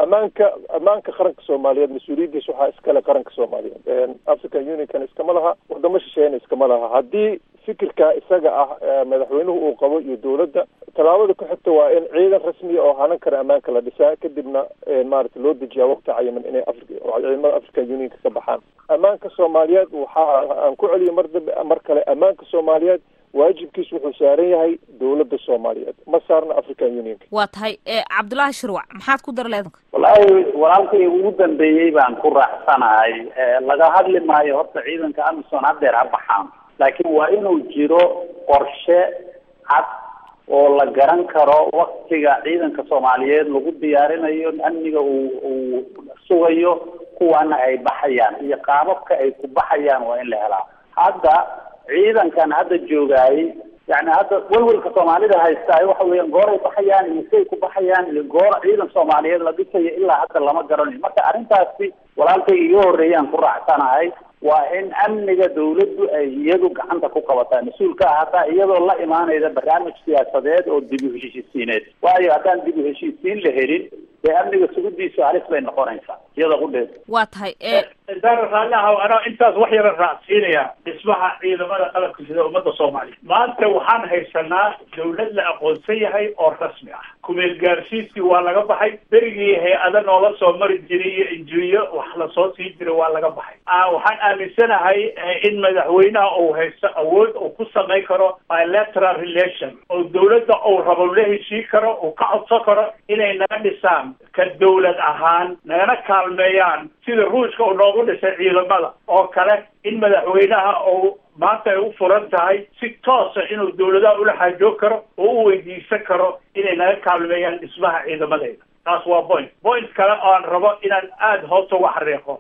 Speaker 5: ammaanka qaranka Soomaaliyeed mas'uuliyadiisa waxaa iskale qaranka Soomaaliyeed. African Union iskama laha, wadamo shisheeyana iskama laha. haddii fikirka isaga ah madaxweynuhu uu qabo iyo dawladda, talaabada ku xigta waa in ciidan rasmi oo hanan kara ammaanka la dhisaa, kadibna maaragtay loo dejiyaa waqti cayiman inay ciidamada African Union ka baxaan. ammaanka Soomaaliyeed waxaa aan ku celiyo mar kale ammaanka Soomaaliyeed waajibkiisu wuxuu saaran yahay dawladda Soomaaliyeed, ma saarna African Union.
Speaker 1: waa tahay Cabdullaahi Sharwac maxaad ku dar leedahay?
Speaker 3: wallaahi walaalkay ugu dambeeyay baan ku raacsanahay. laga hadli maayo horta ciidanka AMISOM haddeer ha baxaan, laakiin waa inuu jiro qorshe cad oo la garan karo waktiga ciidanka Soomaaliyeed lagu diyaarinayo amniga uu sugayo kuwana ay baxayaan iyo qaababka ay ku baxayaan waa in la helaa. Hadda ciidankan hadda joogay يعني هذا والولك Soomaalida haystay waxa weeyaan goor ay baxayaan iyo say ku baxayaan iyo goor ciidan Soomaaliyeed la dhisay ilaa hadda lama garanin. Marka arintaasi walaalkay iyo horeeyaan ku raacsanahay waa in amniga dawladdu ay iyadu gacanta ku qabataan mas'uulka hata iyadoo la imaanayda barnaamij siyaasadeed oo dib u heshiisiineed. Waayo haddaan dib u heshiisiin la helin amniga sugudiisa halis bay noqonaysaa iyada qudheed.
Speaker 1: Waa tahay
Speaker 4: ana intaas wax yar raacsiinaya dhismaha ciidamada qalabka sida ummadda Soomaaliyeed. Maanta waxaan haysanaa dawlad la aqoonsan yahay oo rasmi ah. Kumeel gaarsiiskii waa laga baxay. Berigii hay'ado noola soo mari jiray injiyo wax la soo sii jiray waa laga baxay. Waxaan aaminsanahay in madaxweynaha uu haysto awood uu ku sameyn karo bilateral relation oo dawladda uu rabo la heshiin karo oo ka codsan karo inay naga dhisaan ka dawlad ahaan nagana kaalmeeyaan sida ruushka uu noogu dhisay ciidamada oo kale in madaxweynaha uu maanta ay u furan tahay si toos ah inuu dawladaha ula xaajoon karo oo u weydiisan karo inay naga kaalmeeyaan dhismaha ciidamadeeda. taas waa point kale oo aan rabo inaan aad hoos uga xariiqo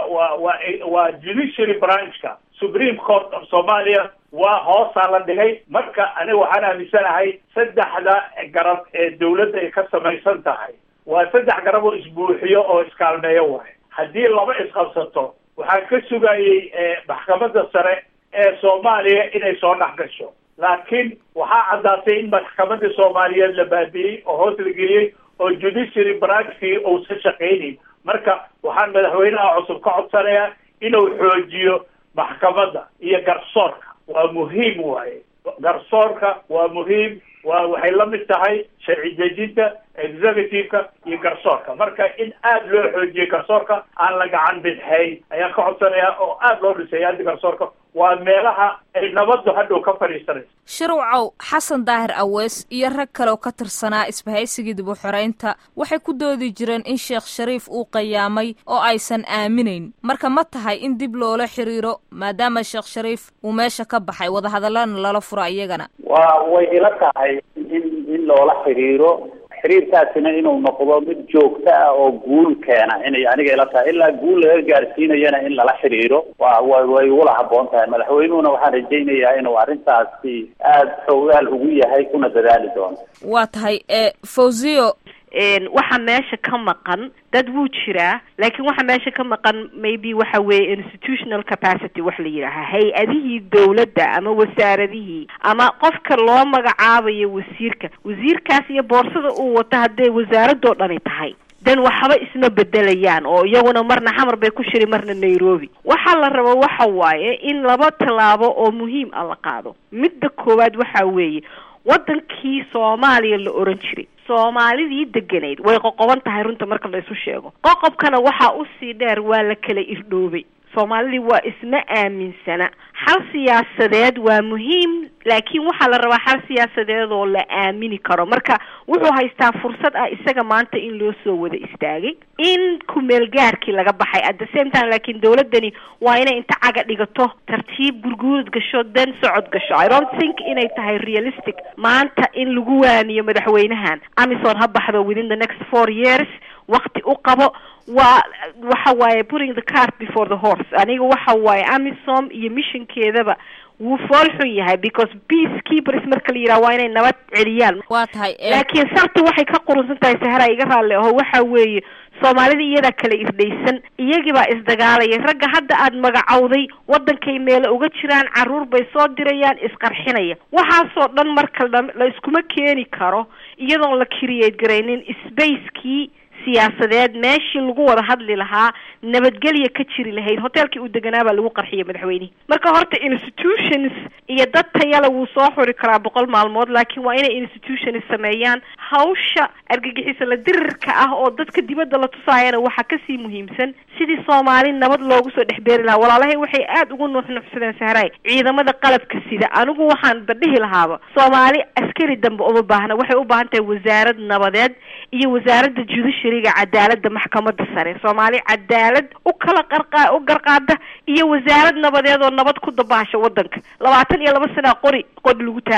Speaker 4: waa judiciary branchka Supreme Court of Somalia waa hoosaa la dhigay. Marka aniga waxaan aaminsanahay saddexda garab ee dawladda ay ka samaysan tahay waa saddex garab oo isbuuxiyo oo iskaalmeeyo waay. Haddii laba isqabsato waxaan ka sugayay maxkamadda sare ee Soomaaliya inay soo dhex gasho, laakiin waxaa caddaatay in maxkamadda Soomaaliyeed la baabiyey oo hoos la geliyey oo judiciary branchkii uusan shaqaynin. Marka waxaan madaxweynaha cusub ka codsanayaa inuu xoojiyo maxkamadda iyo garsoorka. waa muhiim waaye, garsoorka waa muhiim, waxay la mid tahay sharci dejinta, executive-ka iyo garsoorka. Marka in aad loo xoojiyo garsoorka aan la gacan bidxayn ayaan ka codsanayaa oo aad loo dhisay hadda garsoorka waa meelaha ay nabaddu hadhow ka fadhiisanayso.
Speaker 1: Shirwacow Xasan Daahir Awees iyo rag kale oo ka tirsanaa isbahaysigii dib u xoreynta waxay ku doodi jireen in Sheekh Shariif uu qiyaamay oo aysan aaminin. Marka ma tahay in dib loola xiriiro maadaama Sheekh Shariif uu meesha ka baxay wadahadalana lala furo iyagana?
Speaker 3: way ila tahay in loola xiriiro xiriirkaasina inuu noqdo mid joogto ah oo guul keena inay aniga ila tahay ilaa guul laga gaarsiinayana in lala xiriiro way wala haboon tahay. Madaxweynuhuna waxaan rajaynayaa inuu arrintaasi aad xoogaal ugu yahay kuna dadaali doono.
Speaker 1: Waa tahay Fawziyo
Speaker 2: waxa meesha ka maqan dad wuu jiraa, laakiin waxa meesha ka maqan maybe waxa weeye institutional capacity wax la yiraahdo hay'adihii dawladda ama wasaaradihii ama qofka loo magacaabayo wasiirkaas iyo boorsada uu wato hadday wasaaradoo dhani tahay dan waxba isma bedelayaan oo iyaguna marna xamar bay ku shiri marna Nairobi. waxa la rabo waxa waaye in laba talaabo oo muhiim ah la qaado. midda koowaad waxa weeye wadankii Soomaaliya la oran jiray Soomaalidii deganeed way qoqoban tahay runta marka la isu sheego. qoqobkana waxa u sii dheer waa la kala irdhoobay. Soomaalidii waa isma aaminsana. xal siyaasadeed waa muhiim, laakiin waxa la rabaa xal siyaasadeed oo la aamini karo. marka wuxuu haystaa fursad ah isaga maanta in loo soo wada istaagay in ku meel gaarkii laga baxay at the same time, laakiin dawladani waa inay inta caga dhigato tartiib gurguud gasho dan socod gasho. I don't think inay tahay realistic maanta in lagu waaniyo madaxweynahan Amison ha baxdo within the next 4 years waqti u qabo. waxa waaye putting the cart before the horse. aniga waxa waaye Amisom iyo missionkeedaba wuu foolxun yahay because peacekeepers marka la yiraahdo waa inay nabad celiyaan.
Speaker 1: waa tahay
Speaker 2: laakiin sabti waxay ka qurunsan tahay Sahara iga raalle oo waxa weeye Soomaalida iyada kale irdaysan iyagii baa isdagaalaya. ragga hadda aad magacawday wadankay meel uga jiraan, caruur bay soo dirayaan, isqarxinaya. waxaasoo dhan marka la iskuma keeni karo iyadoon la create garaynin spacekii siyaasadeed meeshii lagu wada hadli lahaa nabadgelyo ka jiri lahayd. hotelkii uu deganaa baa lagu qarxiyay madaxweynaha. marka horta institutions iyo dad tayala wuu soo xuri karaa 100 maalmood, laakiin waa inay institutions sameeyaan hawsha argagixisa la dirirka ah oo dadka dibadda la tusaayana waxa ka sii muhiimsan sidii Soomaali nabad loogu soo dhexbeeri lahaa. walaalahay waxay aad ugu nuuxnuuxsadeen Sahray ciidamada qalabka sida. anigu waxaan badhihi lahaaba Soomaali askari dambe uma baahna, waxay u baahan tahay wasaarad nabadeed iyo wasaaradda judiciary-ga cadaaladda maxkamadda sare. Soomaali cadaalad u kala garqaada iyo wasaarad nabadeed oo nabad ku dabaasha wadanka. 22 sano qori lagu taagay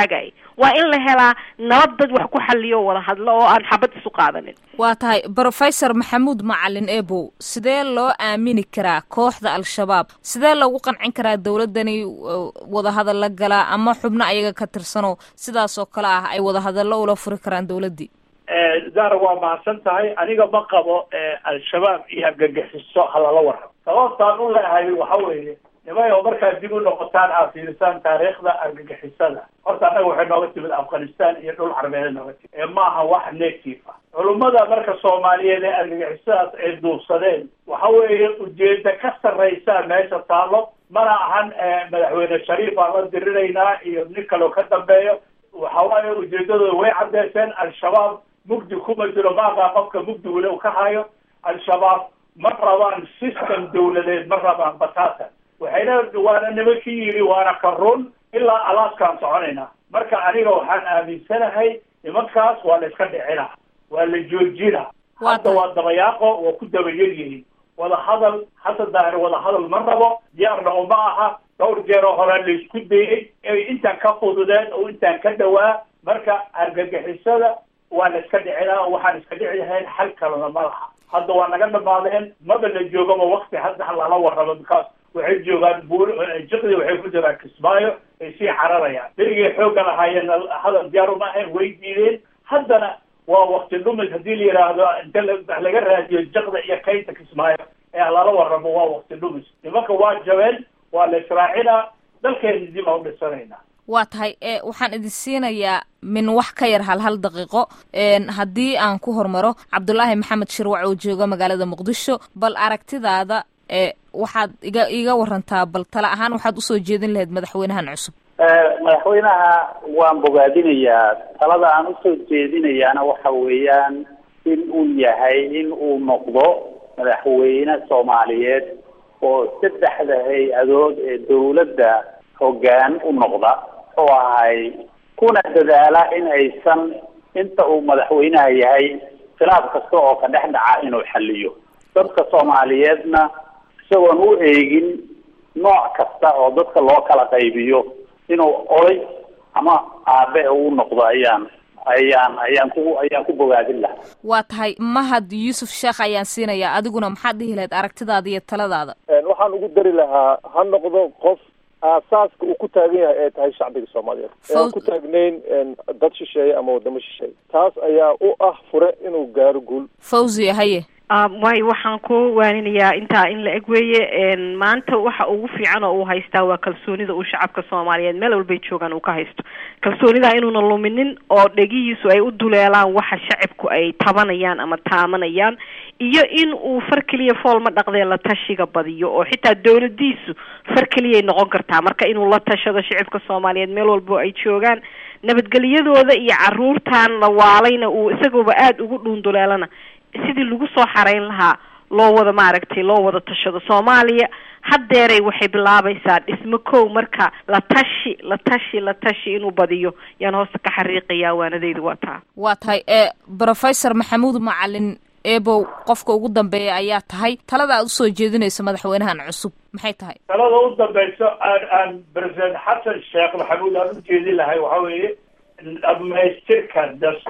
Speaker 2: waa in la helaa nabad dad wax ku xaliyo wada hadlo oo aan xabad isu qaadanin.
Speaker 1: waa tahay Professor Maxamuud Macalin Ebow, sidee loo aamini karaa kooxda al-shabaab? Sidee lagu qancin karaa dawladani wada hadal la gala ama xubno ayaga ka tirsano sidaas oo kale ah ay wada hadallo ula furi karaan dawladii?
Speaker 4: Zahra waa mahadsan tahay. Aniga ma qabo al-shabaab iyo argagixiso halala warramo. sababtaan u leeyahay waxa weeye nimayo markaa dib u noqotaan aad fiirisaan taariikhda argagixisada. horta anaga waxay nooga timid Afghanistan iyo dhul carbeed nooga timid. maaha wax native ah. culummada marka Soomaaliyeed ee argagixisadaas ay duubsadeen waxa weeye ujeeda ka sarreysa meesha taalo. mana ahan madaxweyne Shariif aan la diriraynaa iyo nin kale oo ka dambeeyo. waxa weeye ujeedadooda way cadeyseen. al-shabaab mugdi kuma jiro maaqa qofka mugdi weli uu ka hayo. al-shabaab ma rabaan system dawladeed, ma rabaan bataata. waxayna waana nimankii yidhi waana ka run ilaa alaaskaan soconaynaa. marka aniga waxaan aaminsanahay nimankaas waa la iska dhicina, waa la joojina. hadda waa dabayaaqo, waa ku dabayar yihiin. wada hadal hadda daahir wada hadal ma rabo, diyaarna uma aha. dhowr jeer oo hore la isku dayay ay intaan ka fududeen oo intaan ka dhawaa. marka argagixisada waa la iska dhicinaa. waxaan iska dhici lahayn xal kalena ma laha. hadda waa naga dhamaadeen, maba la joogaba waqti hadda lala warrabo. because waxay joogaan jiqdi, waxay ku jiraan Kismaayo, ay sii cararayaan. berigay xoogga lahaayeen hadal diyaar uma ahayn, way diideen. haddana waa waqti dhumis haddii la yidhaahdo inta laga raadiyo jiqda iyo kaynta Kismaayo ee lala warrabo waa waqti dhumis. nimanka waa jabeen, waa la israacinaa. dalkeena dib aan u dhisanaynaa.
Speaker 1: waa tahay waxaan idin siinayaa min wax ka yar hal daqiiqo haddii aan ku hormaro Cabdullaahi Maxamed Shirwac oo jooga magaalada Muqdisho. bal aragtidaada waxaad iga warantaa, bal tala ahaan waxaad usoo jeedin lahayd madaxweynahan cusub?
Speaker 3: madaxweynaha waan bogaadinayaa. talada aan usoo jeedinayaana waxa weeyaan in uu yahay in uu noqdo madaxweyne Soomaaliyeed oo saddexda hay-adood ee dawladda hoggaan u noqda. oo ahay kuna dadaala in aysan inta uu madaxweynaha yahay khilaaf kasta oo ka dhex dhaca inuu xalliyo. dadka Soomaaliyeedna isagoon u eegin nooc kasta oo dadka loo kala qaybiyo inuu oday ama aabe uu noqdo ayaan ku bogaadin lahaa.
Speaker 1: waa tahay Mahad Yuusuf Sheekh ayaan siinayaa. adiguna maxaad dhihi lahayd aragtidaada iyo taladaada?
Speaker 5: waxaan ugu dari lahaa ha noqdo qof aasaaska uu ku taagan yahay ee tahay shacbiga Soomaaliyeed. aan ku taagnayn dad shisheeye ama wadamo shisheeye. taas ayaa u ah fure inuu gaaro guul.
Speaker 1: Fawziya haye.
Speaker 2: waayo waxaan ku waaninayaa intaa in la eg weeye. maanta waxa ugu fiican oo uu haystaa waa kalsoonida uu shacabka Soomaaliyeed meel walbay joogaan uu ka haysto. kalsoonida inuuna luminin oo dhegihiisu ay u duleelaan waxa shacabku ay tabanayaan ama taamanayaan, iyo in uu far keliya fool ma dhaqdee la tashiga badiyo oo xitaa dawladiisu far keliyay noqon kartaa. marka inuu la tashado shacabka Soomaaliyeed meel walbo ay joogaan, nabadgelyadooda iyo caruurtan la waalayna uu isagooba aad ugu dhuunduleelana sidii lagu soo xareyn lahaa loo wada tashado. Soomaaliya haddeeray waxay bilaabaysaa dhismo kow. marka la tashi inuu badiyo yaan hoosta ka xariiqayaa. waanadeydu waa taa.
Speaker 1: waa tahay Professor Maxamuud Macalin Ebow, qofka ugu dambeeya ayaa tahay. talada aad usoo jeedinayso madaxweynahan cusub maxay tahay?
Speaker 4: talada u dambayso aan President Xasan Sheekh Maxamuud aan u jeedin lahay waxa weeye dhamaystirka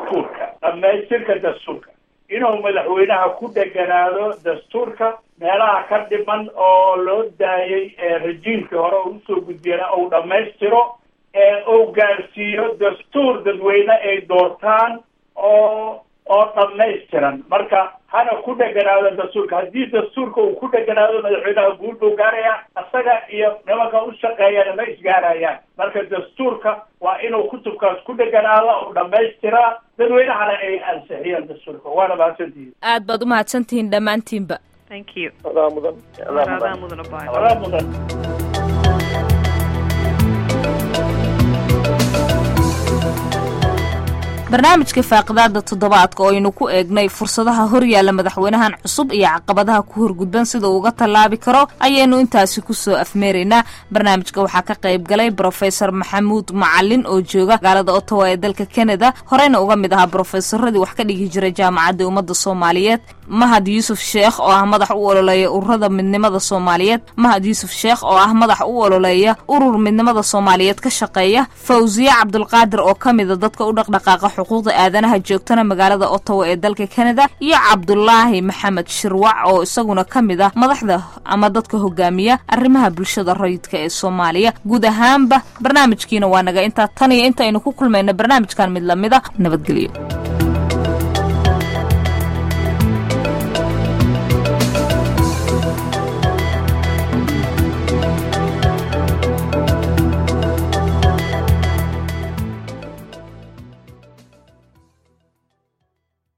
Speaker 4: dastuurka. inuu madaxweynaha ku dheganaado dastuurka. meelaha ka dhiman oo loo daayay rejiimkii hore oo usoo gudbiyana uu dhammaystiro. uu gaarsiiyo dastuur dadweyne ay doortaan oo dhammaystiran. marka hana ku dheganaado dastuurka. haddii dastuurka uu ku dheganaado madaxweynaha guul buu gaaraya. isaga iyo nimanka u shaqeeyana ma isgaarayaan. marka dastuurka waa inuu kutubkaas ku dheganaado uu dhammaystiraa. dadweynahana ay ansixiyaan dastuurka. waana mahadsantihiin.
Speaker 1: aad baad u mahadsantihiin dhammaantiinba.
Speaker 2: thank you.
Speaker 5: adaa mudan.
Speaker 1: barnaamijka faaqidaada toddobaadka oo aynu ku eegnay fursadaha horyaala madaxweynahan cusub iyo caqabadaha ku horgudban sida uu uga tallaabi karo ayaynu intaasi kusoo afmeeraynaa. barnaamijka waxaa ka qayb galay Professor Maxamuud Macalin oo jooga magaalada Ottawa ee dalka Canada, horeyna uga mid ahaa professoradii wax ka dhigi jiray jaamacadda ummadda Soomaaliyeed. Mahad Yuusuf Sheekh oo ah madax u ololeeya ururada midnimada Soomaaliyeed. Mahad Yuusuf Sheekh oo ah madax u ololeeya urur midnimada Soomaaliyeed ka shaqeeya. Fawziya Cabdulqaadir oo kamid ah dadka u dhaqdhaqaaqa xuquuqda aadanaha joogtana magaalada Ottawa ee dalka Canada, iyo Cabdullaahi Maxamed Shirwac oo isaguna kamid ah madaxda ama dadka hogaamiya arrimaha bulshada rayidka ee Soomaaliya. guud ahaanba barnaamijkiina waa naga inta tan iyo inta aynu ku kulmayna barnaamijkan mid lamida. nabadgelyo.